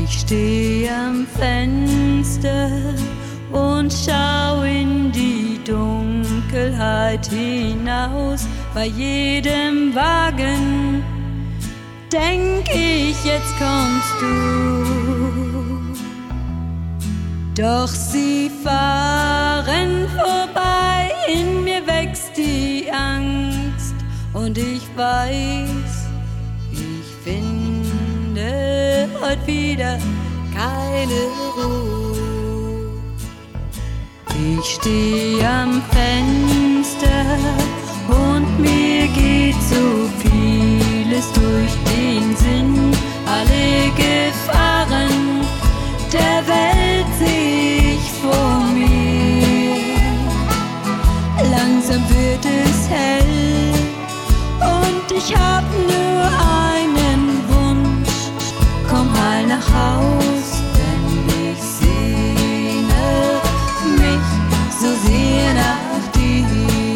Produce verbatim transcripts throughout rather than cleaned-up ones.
Ich steh am Fenster und schau in die Dunkelheit hinaus. Bei jedem Wagen denk ich, jetzt kommst du. Doch sie fahren vorbei, in mir wächst die Angst und ich weiß, ich finde heute wieder keine Ruhe. Ich steh am Fenster und mir geht so vieles durch den Sinn. Alle Gefahren der Welt seh ich vor mir. Langsam wird es hell und ich hab nur einen Wunsch: komm heil nach Haus, denn ich sehne mich so sehr nach dir.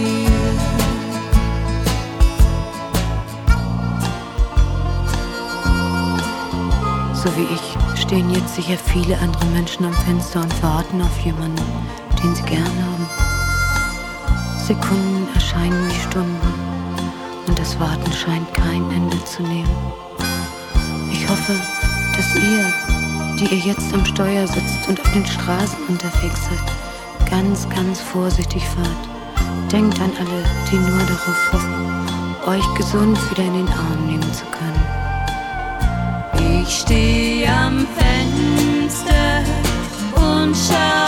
So wie ich stehen jetzt sicher viele andere Menschen am Fenster und warten auf jemanden, den sie gern haben. Sekunden erscheinen wie Stunden und das Warten scheint kein Ende zu nehmen. Ich hoffe, dass ihr, die ihr jetzt am Steuer sitzt und auf den Straßen unterwegs seid, ganz, ganz vorsichtig fahrt. Denkt an alle, die nur darauf hoffen, euch gesund wieder in den Arm nehmen zu können. Ich steh am Fenster und schau